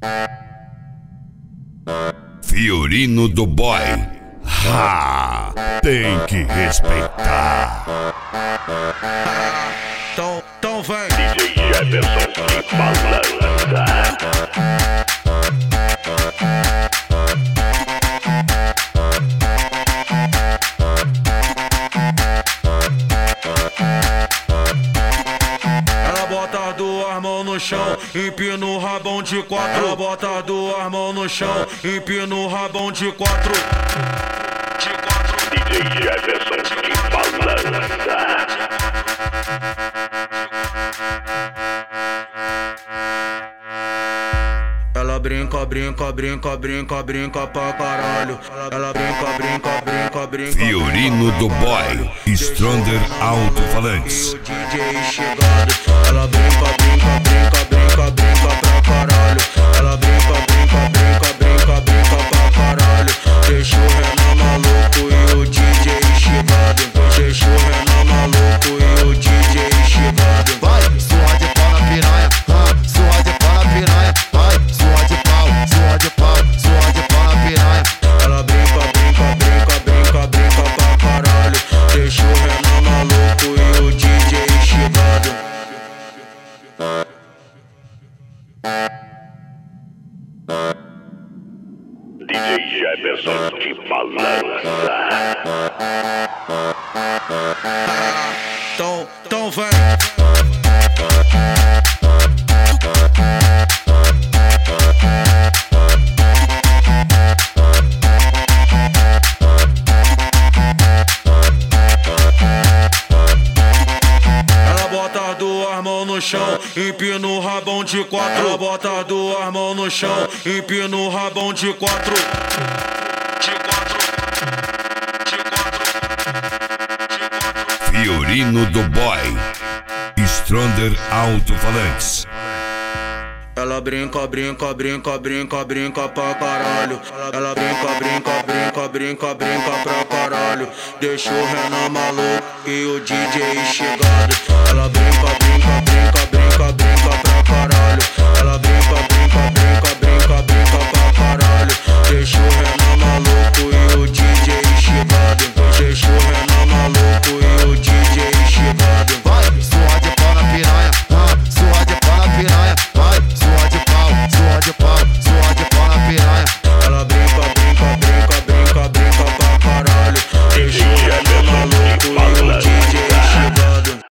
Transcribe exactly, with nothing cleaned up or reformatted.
Fiorino do Boy, ha, tem que respeitar. Então, então vem D J Jefferson que balança. Ela bota duas mãos no chão, empina o rabão de quatro. Ela bota duas mãos no chão, empina o rabão de quatro. De quatro. D J Jefferson que balança. Ela brinca, brinca, brinca, brinca, brinca pra caralho. Ela brinca, brinca, brinca, brinca. Fiorino do Boy, Stronger Alto-Falantes. E o D J chegado. Ela brinca, brinca, brinca, brinca, brinca pra caralho. Ela brinca, brinca, brinca, brinca, brinca pra caralho. Deixa o Renan maluco e o D J chegado. Deixa o Renan maluco e o D J chegado. Vai, surra de pau na piranha, ah, surra de pau na piranha. Vai, surra de pau, surra de pau, surra de pau na piranha. Ela brinca, brinca, brinca, brinca, brinca pra caralho. Deixa o Renan maluco e o D J chegado. D J Jefferson que balança. Então, então vem. Ela bota duas mãos no chão, empina o rabão de quatro. Ela bota duas mãos no chão, empina o rabão de quatro. De quatro. De quatro. De quatro. Fiorino do Boy, Stronger Alto-Falantes. Ela brinca, brinca, brinca, brinca, brinca pra caralho. Ela brinca, brinca, brinca, brinca, brinca pra caralho. Deixa o Renan maluco e o D J chegado.